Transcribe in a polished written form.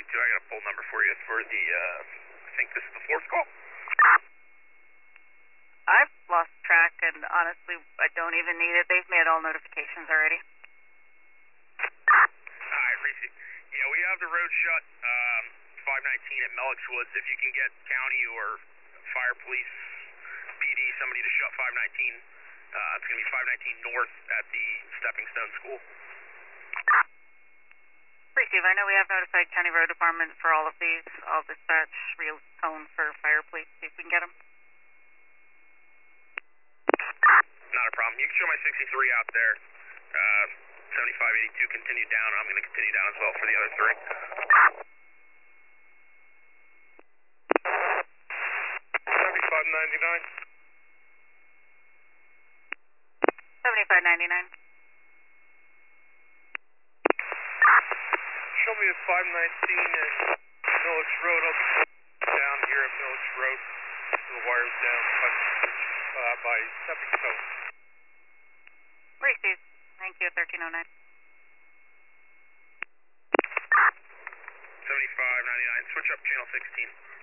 62, I got a poll number for you for the, I think this is the fourth call. I've lost track, and honestly, I don't even need it. They've made all notifications already. Alright, Reese. Yeah, we have the road shut, 519 at Melix Woods. If you can get county or fire police, PD, somebody to shut 519, it's going to be 519 north at the Stepping Stone School. Receive. I know we have notified County Road Department for all of these. I'll dispatch real phone for fire police, see if we can get them. Not a problem. You can show my 63 out there. 7582 continued down. I'm going to continue down as well for the other three. 7599. 7599. Show me the 519 and Melix Road up down here at Melix Road. The wires down by Stepping Stone. Receive. Thank you, 1309. 7599. Switch up channel 16.